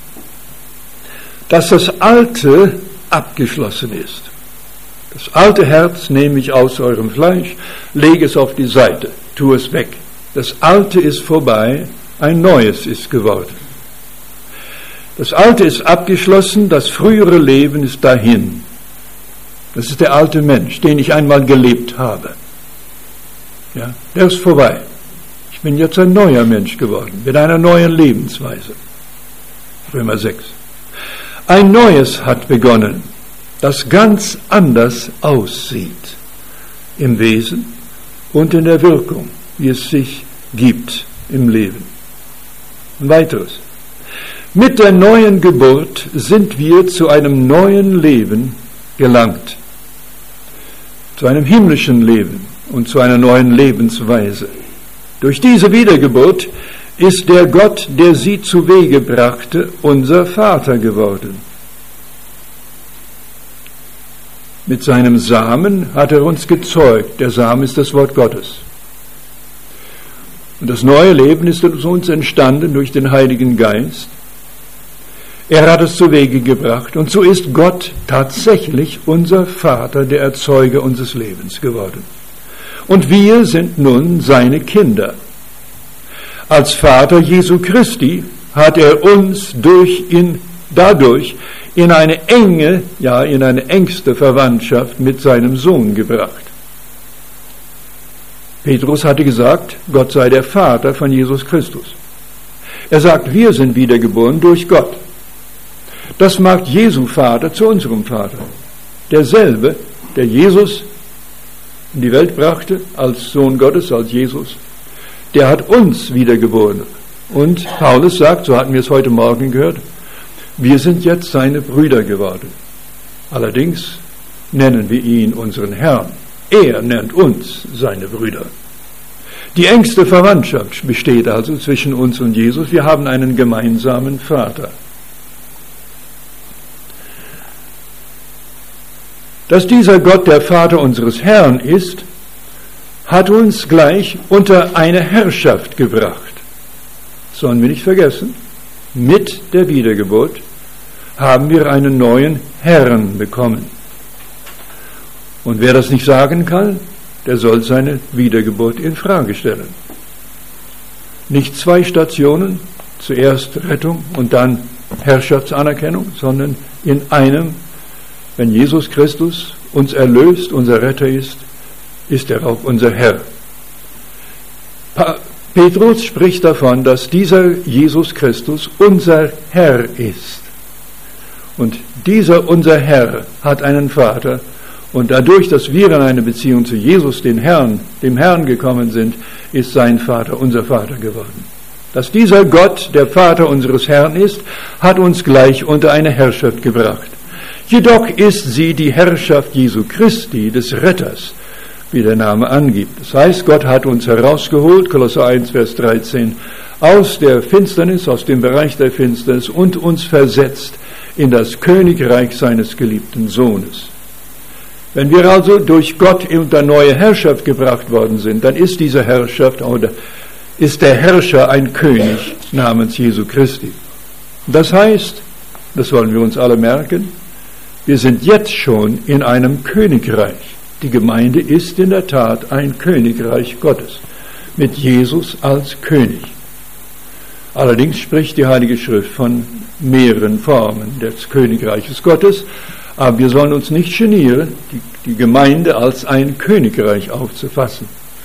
dass das Alte abgeschlossen ist. Das alte Herz nehme ich aus eurem Fleisch, lege es auf die Seite, tue es weg. Das Alte ist vorbei, ein Neues ist geworden. Das Alte ist abgeschlossen, das frühere Leben ist dahin. Das ist der alte Mensch, den ich einmal gelebt habe. Ja, der ist vorbei. Ich bin jetzt ein neuer Mensch geworden, mit einer neuen Lebensweise. Römer sechs. Ein Neues hat begonnen, das ganz anders aussieht, im Wesen und in der Wirkung, wie es sich gibt im Leben. Ein weiteres. Mit der neuen Geburt sind wir zu einem neuen Leben gelangt, zu einem himmlischen Leben und zu einer neuen Lebensweise. Durch diese Wiedergeburt ist der Gott, der sie zu Wege brachte, unser Vater geworden. Mit seinem Samen hat er uns gezeugt. Der Samen ist das Wort Gottes. Und das neue Leben ist uns entstanden durch den Heiligen Geist. Er hat es zu Wege gebracht. Und so ist Gott tatsächlich unser Vater, der Erzeuger unseres Lebens geworden. Und wir sind nun seine Kinder. Als Vater Jesu Christi hat er uns durch in, dadurch in eine enge, ja, in eine engste Verwandtschaft mit seinem Sohn gebracht. Petrus hatte gesagt, Gott sei der Vater von Jesus Christus. Er sagt, wir sind wiedergeboren durch Gott. Das macht Jesu Vater zu unserem Vater. Derselbe, der Jesus in die Welt brachte, als Sohn Gottes, als Jesus, der hat uns wiedergeboren. Und Paulus sagt, so hatten wir es heute Morgen gehört, wir sind jetzt seine Brüder geworden. Allerdings nennen wir ihn unseren Herrn. Er nennt uns seine Brüder. Die engste Verwandtschaft besteht also zwischen uns und Jesus. Wir haben einen gemeinsamen Vater. Dass dieser Gott der Vater unseres Herrn ist, hat uns gleich unter eine Herrschaft gebracht. Das sollen wir nicht vergessen. Mit der Wiedergeburt haben wir einen neuen Herrn bekommen. Und wer das nicht sagen kann, der soll seine Wiedergeburt in Frage stellen. Nicht zwei Stationen, zuerst Rettung und dann Herrschaftsanerkennung, sondern in einem, wenn Jesus Christus uns erlöst, unser Retter ist, ist er auch unser Herr. Pa- Petrus spricht davon, dass dieser Jesus Christus unser Herr ist. Und dieser unser Herr hat einen Vater. Und dadurch, dass wir in eine Beziehung zu Jesus, den Herrn, dem Herrn gekommen sind, ist sein Vater unser Vater geworden. Dass dieser Gott der Vater unseres Herrn ist, hat uns gleich unter eine Herrschaft gebracht. Jedoch ist sie die Herrschaft Jesu Christi, des Retters, wie der Name angibt. Das heißt, Gott hat uns herausgeholt, Kolosser eins, Vers dreizehn, aus der Finsternis, aus dem Bereich der Finsternis und uns versetzt in das Königreich seines geliebten Sohnes. Wenn wir also durch Gott unter neue Herrschaft gebracht worden sind, dann ist diese Herrschaft, oder ist der Herrscher ein König namens Jesu Christi. Das heißt, das wollen wir uns alle merken, wir sind jetzt schon in einem Königreich. Die Gemeinde ist in der Tat ein Königreich Gottes, mit Jesus als König. Allerdings spricht die Heilige Schrift von mehreren Formen des Königreiches Gottes, aber wir sollen uns nicht genieren, die, die Gemeinde als ein Königreich aufzufassen,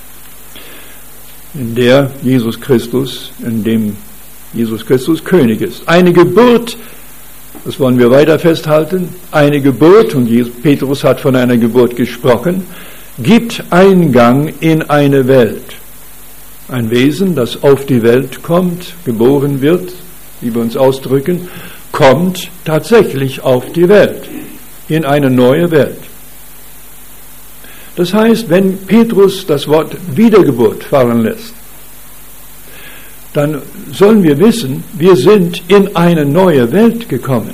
in der Jesus Christus, in dem Jesus Christus König ist. Eine Geburt, das wollen wir weiter festhalten, eine Geburt, und Jesus, Petrus hat von einer Geburt gesprochen, gibt Eingang in eine Welt. Ein Wesen, das auf die Welt kommt, geboren wird, wie wir uns ausdrücken, kommt tatsächlich auf die Welt, in eine neue Welt. Das heißt, wenn Petrus das Wort Wiedergeburt fallen lässt, dann sollen wir wissen, wir sind in eine neue Welt gekommen.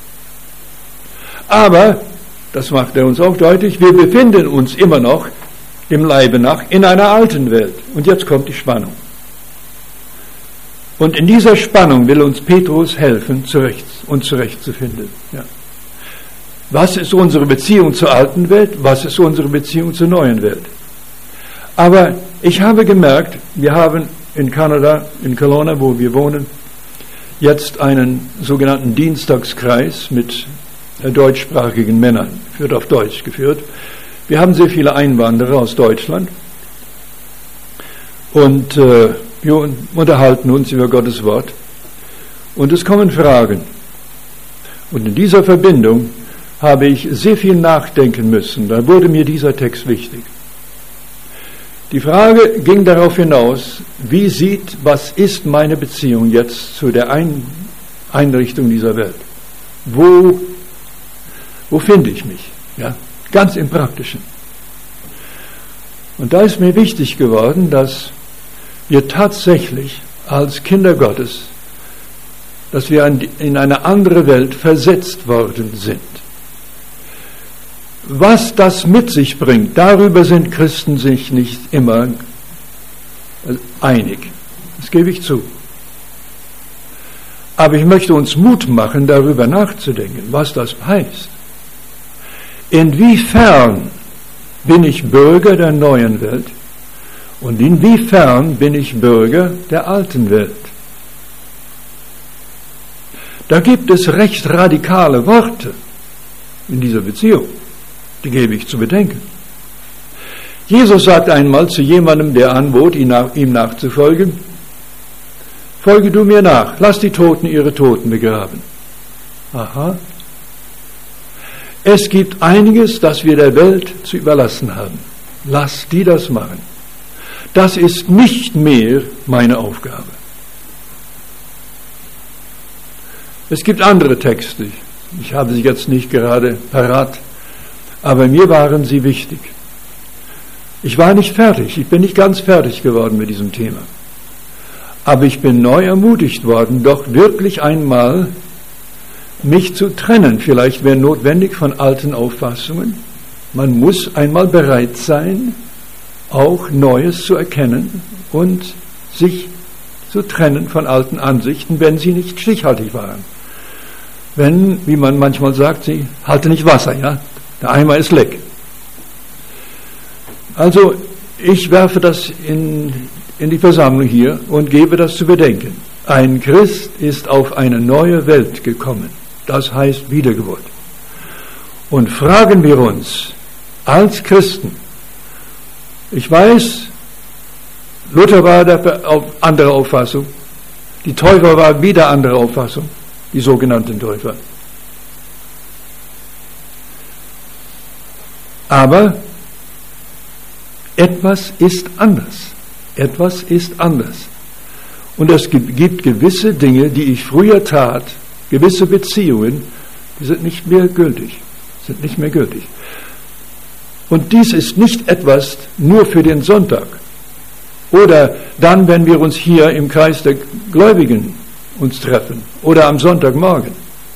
Aber, das macht er uns auch deutlich, wir befinden uns immer noch dem Leibe nach in einer alten Welt. Und jetzt kommt die Spannung. Und in dieser Spannung will uns Petrus helfen, zurecht, uns zurechtzufinden. Ja. Was ist unsere Beziehung zur alten Welt? Was ist unsere Beziehung zur neuen Welt? Aber ich habe gemerkt, wir haben in Kanada, in Kelowna, wo wir wohnen, jetzt einen sogenannten Dienstagskreis mit deutschsprachigen Männern, wird auf Deutsch geführt. Wir haben sehr viele Einwanderer aus Deutschland und äh, wir unterhalten uns über Gottes Wort und es kommen Fragen. Und in dieser Verbindung habe ich sehr viel nachdenken müssen. Da wurde mir dieser Text wichtig. Die Frage ging darauf hinaus, wie sieht, was ist meine Beziehung jetzt zu der Ein- Einrichtung dieser Welt? Wo, wo finde ich mich? Ja, ganz im Praktischen. Und da ist mir wichtig geworden, dass wir tatsächlich als Kinder Gottes, dass wir in eine andere Welt versetzt worden sind. Was das mit sich bringt, darüber sind Christen sich nicht immer einig. Das gebe ich zu. Aber ich möchte uns Mut machen, darüber nachzudenken, was das heißt. Inwiefern bin ich Bürger der neuen Welt und inwiefern bin ich Bürger der alten Welt? Da gibt es recht radikale Worte in dieser Beziehung. Die gebe ich zu bedenken. Jesus sagt einmal zu jemandem, der anbot, ihm nachzufolgen: Folge du mir nach, lass die Toten ihre Toten begraben. Aha. Es gibt einiges, das wir der Welt zu überlassen haben. Lass die das machen. Das ist nicht mehr meine Aufgabe. Es gibt andere Texte. Ich habe sie jetzt nicht gerade parat, aber mir waren sie wichtig. Ich war nicht fertig, ich bin nicht ganz fertig geworden mit diesem Thema. Aber ich bin neu ermutigt worden, doch wirklich einmal mich zu trennen. Vielleicht wäre notwendig von alten Auffassungen. Man muss einmal bereit sein, auch Neues zu erkennen und sich zu trennen von alten Ansichten, wenn sie nicht stichhaltig waren. Wenn, wie man manchmal sagt, sie halten nicht Wasser, ja? Der Eimer ist leck. Also, ich werfe das in, in die Versammlung hier und gebe das zu bedenken. Ein Christ ist auf eine neue Welt gekommen. Das heißt Wiedergeburt. Und fragen wir uns als Christen, ich weiß, Luther war der andere Auffassung, die Täufer waren wieder andere Auffassung, die sogenannten Täufer. Aber etwas ist anders. Etwas ist anders. Und es gibt gewisse Dinge, die ich früher tat, gewisse Beziehungen, die sind nicht mehr gültig. Sind nicht mehr gültig. Und dies ist nicht etwas nur für den Sonntag. Oder dann, wenn wir uns hier im Kreis der Gläubigen uns treffen. Oder am Sonntagmorgen.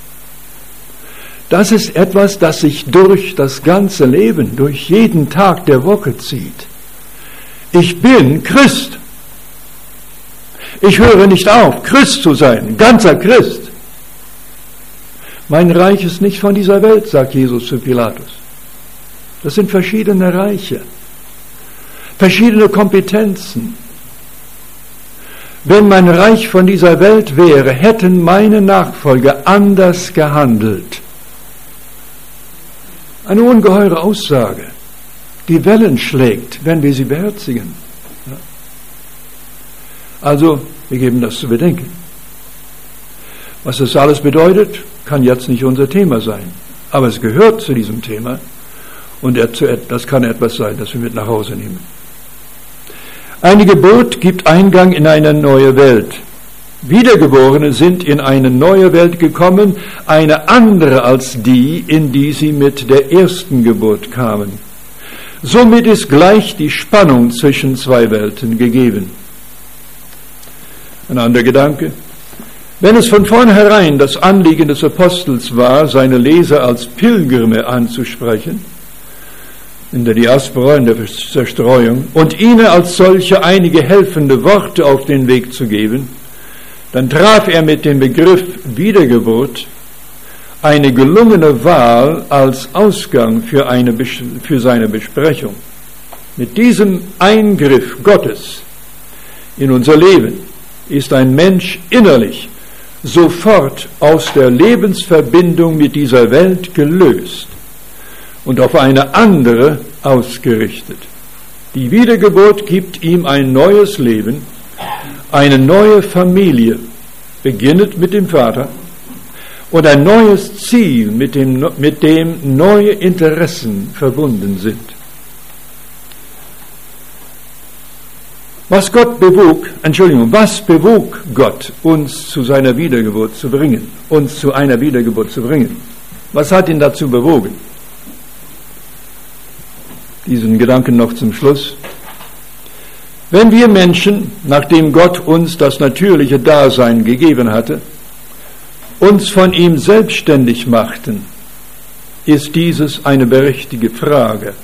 Das ist etwas, das sich durch das ganze Leben, durch jeden Tag der Woche zieht. Ich bin Christ. Ich höre nicht auf, Christ zu sein, ganzer Christ. Mein Reich ist nicht von dieser Welt, sagt Jesus zu Pilatus. Das sind verschiedene Reiche, verschiedene Kompetenzen. Wenn mein Reich von dieser Welt wäre, hätten meine Nachfolger anders gehandelt. Eine ungeheure Aussage, die Wellen schlägt, wenn wir sie beherzigen. Also, wir geben das zu bedenken. Was das alles bedeutet, kann jetzt nicht unser Thema sein. Aber es gehört zu diesem Thema und das kann etwas sein, das wir mit nach Hause nehmen. Eine Geburt gibt Eingang in eine neue Welt. Wiedergeborene sind in eine neue Welt gekommen, eine andere als die, in die sie mit der ersten Geburt kamen. Somit ist gleich die Spannung zwischen zwei Welten gegeben. Ein anderer Gedanke. Wenn es von vornherein das Anliegen des Apostels war, seine Leser als Pilgerme anzusprechen, in der Diaspora, in der Zerstreuung, und ihnen als solche einige helfende Worte auf den Weg zu geben, dann traf er mit dem Begriff Wiedergeburt eine gelungene Wahl als Ausgang für, eine, für seine Besprechung. Mit diesem Eingriff Gottes in unser Leben ist ein Mensch innerlich sofort aus der Lebensverbindung mit dieser Welt gelöst und auf eine andere ausgerichtet. Die Wiedergeburt gibt ihm ein neues Leben, eine neue Familie, beginnend mit dem Vater, und ein neues Ziel, mit dem, mit dem neue Interessen verbunden sind. Was Gott bewog, Entschuldigung, was bewog Gott, uns zu seiner Wiedergeburt zu bringen, uns zu einer Wiedergeburt zu bringen? Was hat ihn dazu bewogen? Diesen Gedanken noch zum Schluss. Wenn wir Menschen, nachdem Gott uns das natürliche Dasein gegeben hatte, uns von ihm selbstständig machten, ist dieses eine berechtigte Frage.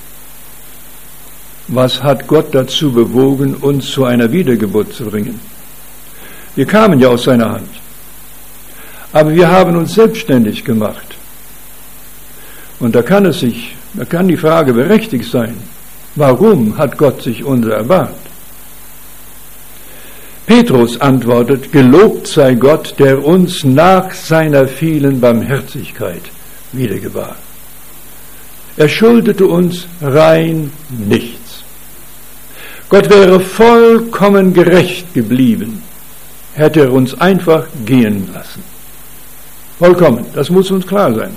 Was hat Gott dazu bewogen, uns zu einer Wiedergeburt zu bringen? Wir kamen ja aus seiner Hand. Aber wir haben uns selbstständig gemacht. Und da kann es sich, da kann die Frage berechtigt sein, warum hat Gott sich unser erbarmt? Petrus antwortet, gelobt sei Gott, der uns nach seiner vielen Barmherzigkeit wiedergebar. Er schuldete uns rein nichts. Gott wäre vollkommen gerecht geblieben, hätte er uns einfach gehen lassen. Vollkommen, das muss uns klar sein.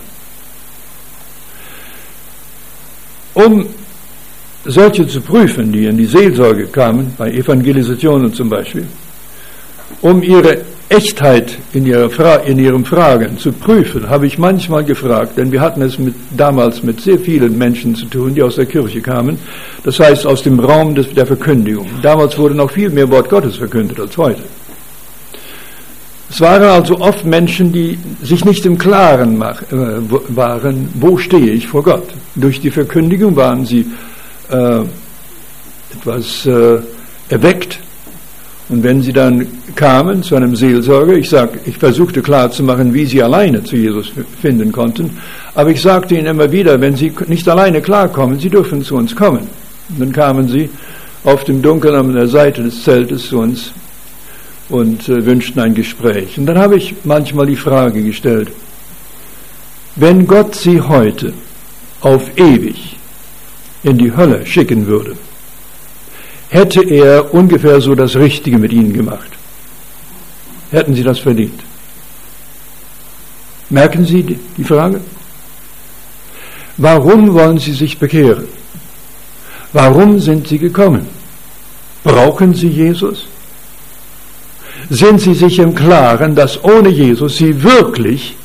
Um solche zu prüfen, die in die Seelsorge kamen, bei Evangelisationen zum Beispiel, um ihre Echtheit in, ihrer Fra- in ihren Fragen zu prüfen, habe ich manchmal gefragt, denn wir hatten es mit, damals mit sehr vielen Menschen zu tun, die aus der Kirche kamen, das heißt aus dem Raum des, der Verkündigung. Damals wurde noch viel mehr Wort Gottes verkündet als heute. Es waren also oft Menschen, die sich nicht im Klaren mach, äh, waren, wo stehe ich vor Gott. Durch die Verkündigung waren sie äh, etwas äh, erweckt. Und wenn sie dann kamen zu einem Seelsorger, ich sag, ich versuchte klarzumachen, wie sie alleine zu Jesus finden konnten, aber ich sagte ihnen immer wieder, wenn sie nicht alleine klarkommen, sie dürfen zu uns kommen. Und dann kamen sie auf dem Dunkeln an der Seite des Zeltes zu uns und äh, wünschten ein Gespräch. Und dann habe ich manchmal die Frage gestellt, wenn Gott sie heute auf ewig in die Hölle schicken würde, hätte er ungefähr so das Richtige mit ihnen gemacht? Hätten sie das verdient? Merken Sie die, die Frage? Warum wollen sie sich bekehren? Warum sind sie gekommen? Brauchen sie Jesus? Sind sie sich im Klaren, dass ohne Jesus sie wirklich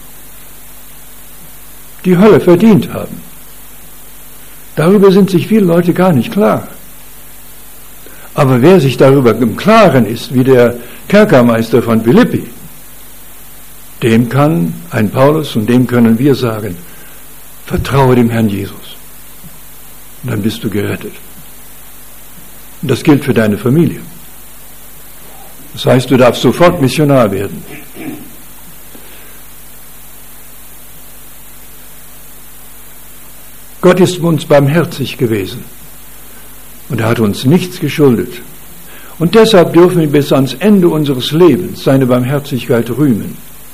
die Hölle verdient haben? Darüber sind sich viele Leute gar nicht klar. Aber wer sich darüber im Klaren ist, wie der Kerkermeister von Philippi, dem kann ein Paulus und dem können wir sagen, vertraue dem Herrn Jesus. Und dann bist du gerettet. Und das gilt für deine Familie. Das heißt, du darfst sofort Missionar werden. Gott ist uns barmherzig gewesen. Und er hat uns nichts geschuldet. Und deshalb dürfen wir bis ans Ende unseres Lebens seine Barmherzigkeit rühmen.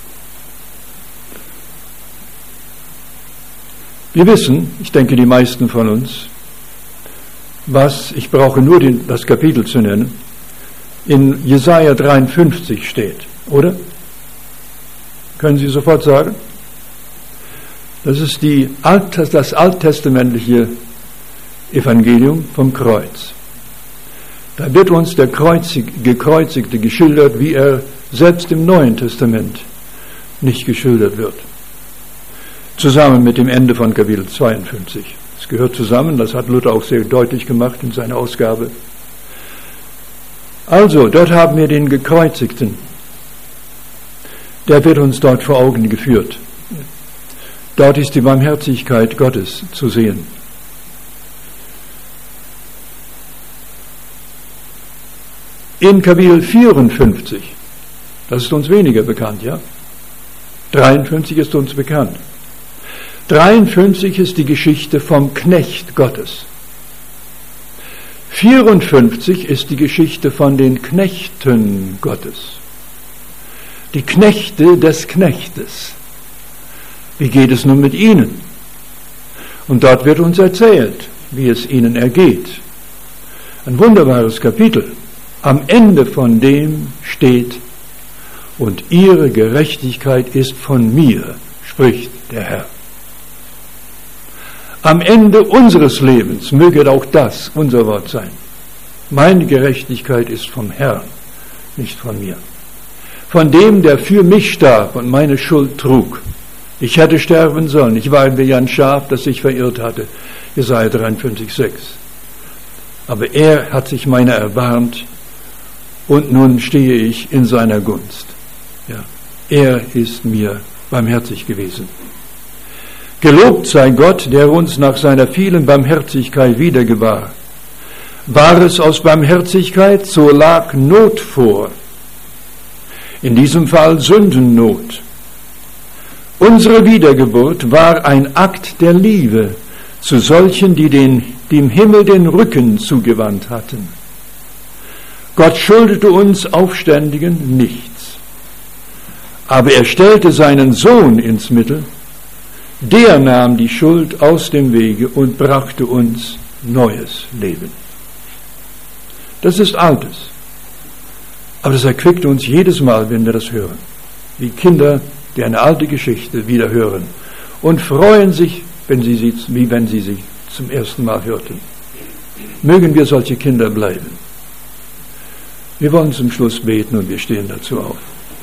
Wir wissen, ich denke die meisten von uns, was, ich brauche nur den, das Kapitel zu nennen, in Jesaja dreiundfünfzig steht, oder? Können Sie sofort sagen? Das ist die Alt, das alttestamentliche Evangelium vom Kreuz. Da wird uns der Kreuzig, Gekreuzigte geschildert, wie er selbst im Neuen Testament nicht geschildert wird. Zusammen mit dem Ende von Kapitel zweiundfünfzig. Es gehört zusammen, das hat Luther auch sehr deutlich gemacht in seiner Ausgabe. Also, dort haben wir den Gekreuzigten. Der wird uns dort vor Augen geführt. Dort ist die Barmherzigkeit Gottes zu sehen. In Kapitel vierundfünfzig, das ist uns weniger bekannt, ja? dreiundfünfzig ist uns bekannt. dreiundfünfzig ist die Geschichte vom Knecht Gottes. vierundfünfzig ist die Geschichte von den Knechten Gottes. Die Knechte des Knechtes. Wie geht es nun mit ihnen? Und dort wird uns erzählt, wie es ihnen ergeht. Ein wunderbares Kapitel. Am Ende von dem steht, und ihre Gerechtigkeit ist von mir, spricht der Herr. Am Ende unseres Lebens möge auch das unser Wort sein. Meine Gerechtigkeit ist vom Herrn, nicht von mir. Von dem, der für mich starb und meine Schuld trug. Ich hätte sterben sollen. Ich war wie ein Schaf, das sich verirrt hatte. Jesaja dreiundfünfzig, sechs. Aber er hat sich meiner erbarmt und nun stehe ich in seiner Gunst. Ja, er ist mir barmherzig gewesen. Gelobt sei Gott, der uns nach seiner vielen Barmherzigkeit wiedergebar. War es aus Barmherzigkeit, so lag Not vor. In diesem Fall Sündennot. Unsere Wiedergeburt war ein Akt der Liebe zu solchen, die den, dem Himmel den Rücken zugewandt hatten. Gott schuldete uns Aufständigen nichts. Aber er stellte seinen Sohn ins Mittel. Der nahm die Schuld aus dem Wege und brachte uns neues Leben. Das ist Altes. Aber das erquickt uns jedes Mal, wenn wir das hören. Wie Kinder, die eine alte Geschichte wieder hören und freuen sich, wenn sie sie, wie wenn sie sie zum ersten Mal hörten. Mögen wir solche Kinder bleiben. Wir wollen zum Schluss beten und wir stehen dazu auf.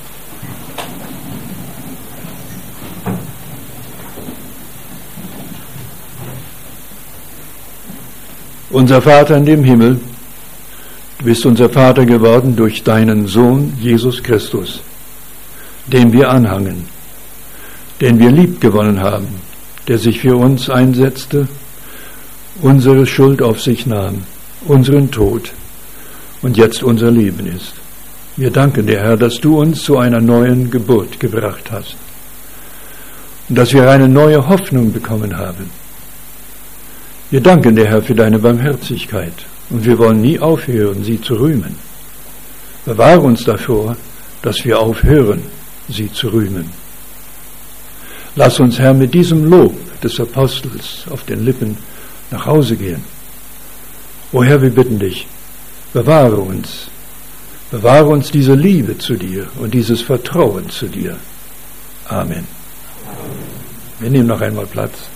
Unser Vater in dem Himmel, du bist unser Vater geworden durch deinen Sohn Jesus Christus, dem wir anhangen, den wir liebgewonnen haben, der sich für uns einsetzte, unsere Schuld auf sich nahm, unseren Tod und jetzt unser Leben ist. Wir danken dir, Herr, dass du uns zu einer neuen Geburt gebracht hast und dass wir eine neue Hoffnung bekommen haben. Wir danken dir, Herr, für deine Barmherzigkeit und wir wollen nie aufhören, sie zu rühmen. Bewahre uns davor, dass wir aufhören, sie zu rühmen. Lass uns, Herr, mit diesem Lob des Apostels auf den Lippen nach Hause gehen. O Herr, wir bitten dich, bewahre uns, bewahre uns diese Liebe zu dir und dieses Vertrauen zu dir. Amen. Wir nehmen noch einmal Platz.